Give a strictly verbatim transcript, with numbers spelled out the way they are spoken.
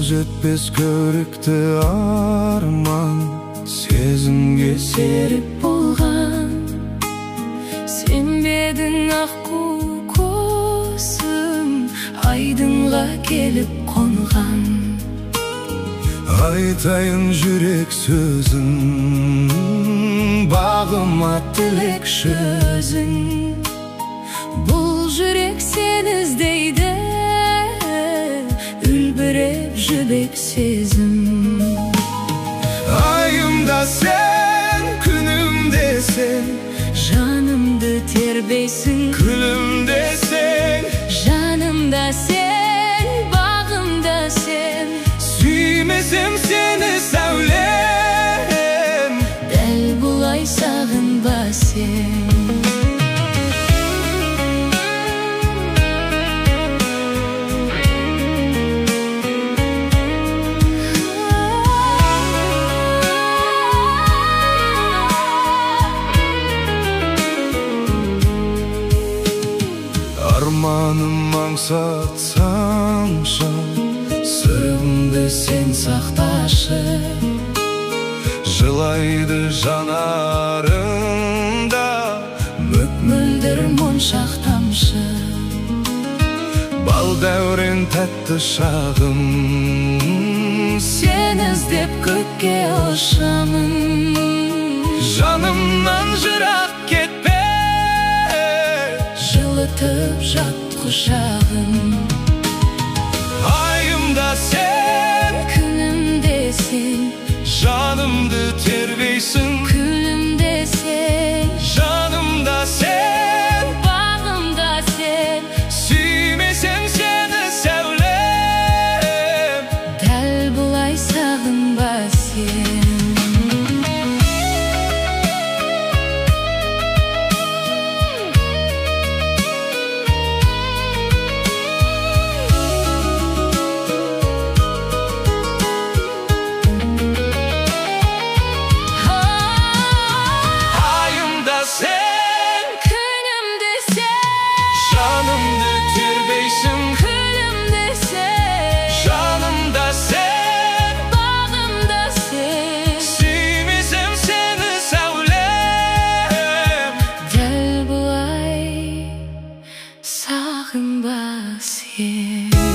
жетпес көрікті арман, сезімге серік болған. Сенбедің аққу көзім, айдынға келіп қонған. Айтайын жүрек сөзін, бағыма тілек сөзін. Бұл жүрек сені іздейді, үлбіреп жібек сезім. Айымда сен, күнімде сен, жанымды тербейсің. Күлімде сен, жанымда сен, бағымда сен. Сүймесем сені сәулем, дәл бұлай сағынба сен. Арманым аңсатсаңшы, сырымды сен сақташы. Жылайды жанарыңда, мөп-мөлдір моншақ тамшы. Бал дәурен тәтті шағым, сен іздеп көкке ұшамын. Жанымнан жырақ кетпе, жылытып жат құшағын. Айымда сен, күнімде сен, жанымды тербейсің. Күлімде сен, жанымда сен, бағымда сен. Сүймесем сені сәулем, дәл бұлай сағынба сен. Sağın bas ye.